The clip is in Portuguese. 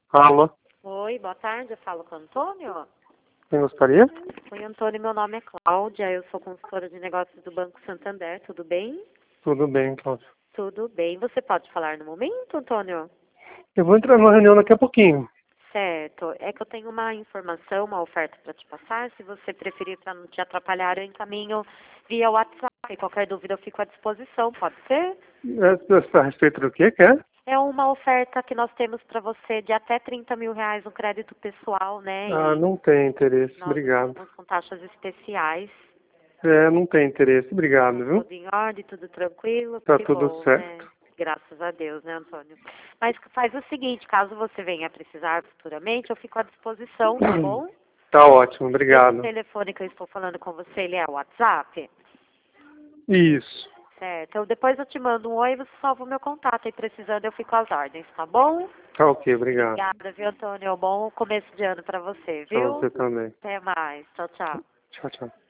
Alô, Oi, boa tarde, eu falo com o Antônio. quem gostaria? Oi, Antônio, meu nome é Cláudia, eu sou consultora de negócios do Banco Santander, tudo bem? Tudo bem, Cláudio. Tudo bem, você pode falar no momento, Antônio? Eu vou entrar numa reunião daqui a pouquinho. Certo, é que eu tenho uma informação, uma oferta para te passar, se você preferir para não te atrapalhar, eu encaminho via WhatsApp, qualquer dúvida eu fico à disposição, pode ser? A respeito do que é? É uma oferta que nós temos para você de até R$ 30.000 no crédito pessoal, né, Ah, e não tem interesse, nós obrigado. estamos com taxas especiais. Não tem interesse, Tá obrigado, viu? tudo em ordem, tudo tranquilo, Tá que tudo bom, né? certo. Graças a Deus, né, Antônio? Mas faz o seguinte, caso você venha a precisar futuramente, eu fico à disposição, tá bom? Tá ótimo, Esse obrigado. telefone que eu estou falando com você, ele é o WhatsApp? Isso. Certo. Depois eu te mando um oi e você salva o meu contato. E precisando, eu fico às ordens, tá bom? Tá ok, obrigado. Obrigada, viu, Antônio? Bom começo de ano pra você, Pra viu? você também. Até mais. Tchau, tchau. Tchau, tchau.